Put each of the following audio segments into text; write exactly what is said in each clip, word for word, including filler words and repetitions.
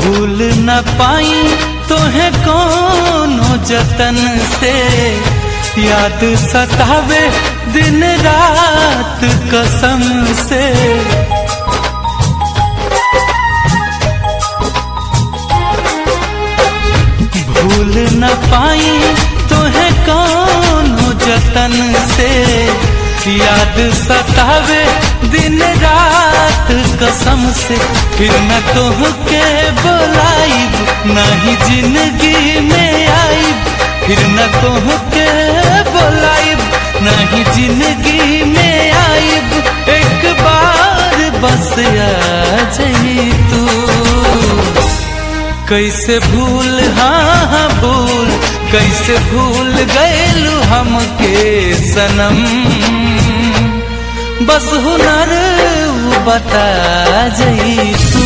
भूल न पाई तोहे कोनो जतन से, याद सतावे दिन रात कसम से। भूल न पाई तोहे कोनो जतन से, याद सतावे दिन रात कसम से। फिर न तोहके बुलाइब नहीं जिंदगी में आइब, फिर न तोहके बुलाइब नहीं जिंदगी में आइब। एक बार बस आ जाई तू, कैसे भूल हाँ हाँ भूल, कैसे भूल गएलू हमके सनम। बस हुनर बता जाई तू,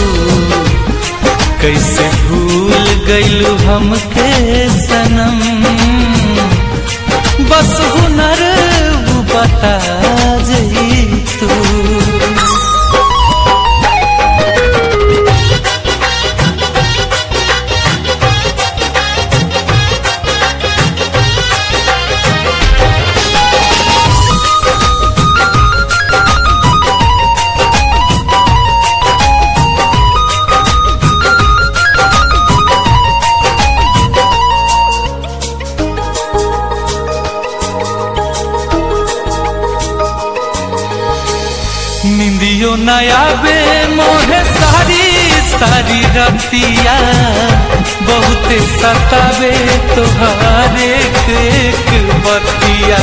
कैसे भूल गएलू हमके सनम। बस हुनर बता जाई तू। निंदियो नया बे मोहे सारी सारी रतिया, बहुते सतावे तोहार एक एक बतिया।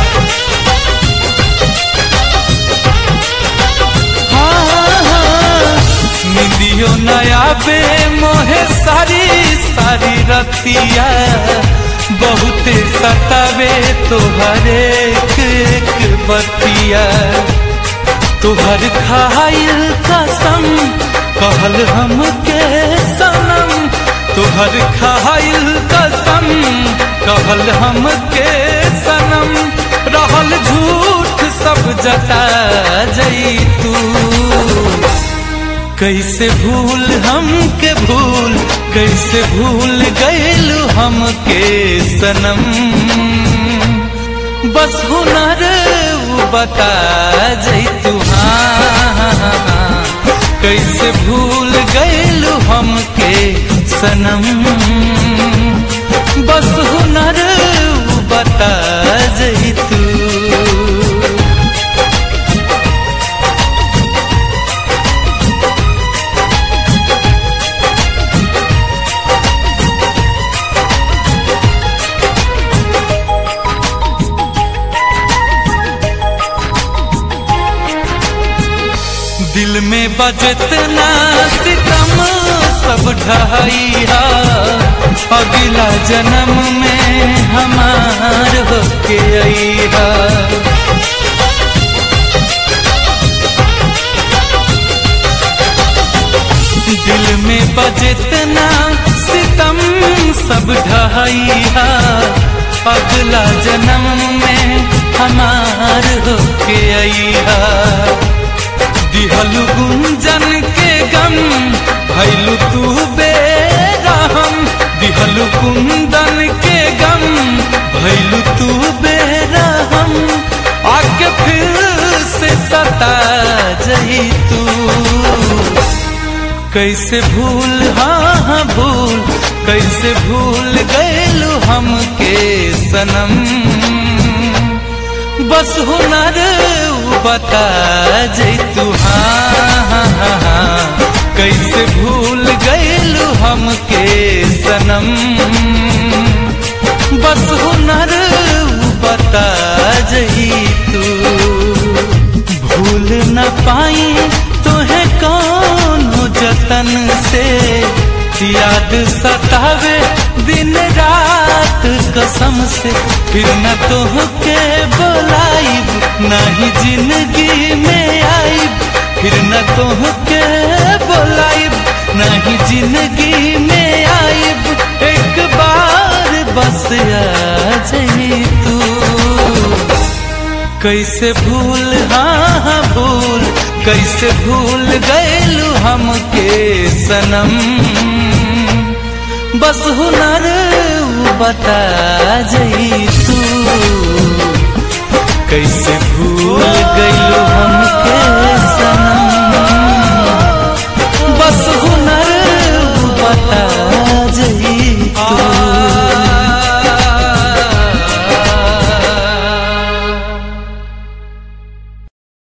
हाँ हाँ निंदियो नया बे मोहे सारी सारी रतिया, बहुते सतावे तोहार एक एक बतिया। तुहर खाइल कसम कहल हमके सनम, तुहर खाइल कसम कहल हमके सनम। रहल झूठ सब जता जाई तू, कैसे भूल हमके भूल, कैसे भूल गएलू हमके सनम। बस हुनर बता जाई तू हाँ, कैसे भूल गएलू हमके सनम। बस हुनर बता जाई तू। दिल में बजतना सितम सब ढाइया, अगला जन्म में हमार होके आइहा। दिल में बजतना सितम सब ढाइया, अगला जन्म में हमार होके आइहा। दिहलु गुंजन के गम भैलू तू बेरहम, दिहलु कुंदन के गम भैलू तू बेरहम। आके फिर से सता जाई तू, कैसे भूल हाँ हाँ भूल, कैसे भूल गएलू हमके सनम। बस हुनर बता जाई तू हाँ, हाँ, हाँ, हाँ, कैसे भूल गएलू हमके सनम। बस हुनर बता जाई तू, भूल न पाई तोहे कोनो जतन से, याद सतावे दिन रात कसम से। फिर न तोहके बुलाइब नहीं जिंदगी में आइब, फिर न तोहके बुलाइब नहीं जिंदगी में आइब। एक बार बस आ जाई तू, कैसे भूल हाँ हाँ भूल, कैसे भूल गएलू हमके सनम, बस हुनर बता जई तू कैसे भूल गएलू हमके